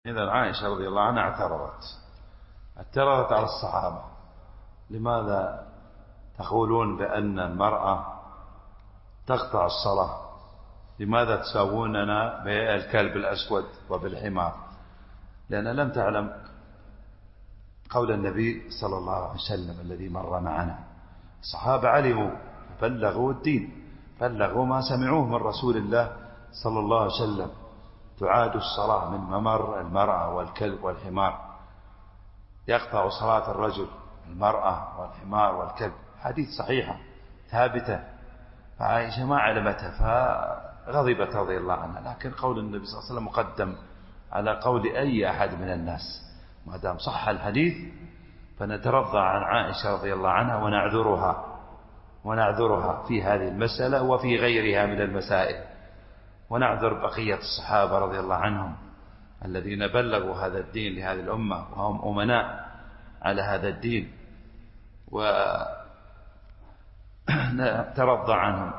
إذا عائشة رضي الله عنها اعترضت على الصحابة: لماذا تقولون بأن المرأة تقطع الصلاة؟ لماذا تساووننا بالكلب الأسود وبالحمار؟ لأن لم تعلم قول النبي صلى الله عليه وسلم الذي مر معنا. الصحابة علموا، بلغوا الدين، بلغوا ما سمعوه من رسول الله صلى الله عليه وسلم: تعاد الصلاة من ممر المرأة والكلب والحمار، يقطع صلاة الرجل المرأة والحمار والكلب. حديث صحيحة ثابتة. فعائشة ما علمتها فغضبت رضي الله عنها. لكن قول النبي صلى الله عليه وسلم مقدم على قول أي أحد من الناس. ما دام صح الحديث فنترضى عن عائشة رضي الله عنها ونعذرها في هذه المسألة وفي غيرها من المسائل، ونعذر بقية الصحابة رضي الله عنهم الذين بلغوا هذا الدين لهذه الأمة وهم أمناء على هذا الدين، ونترضى عنهم.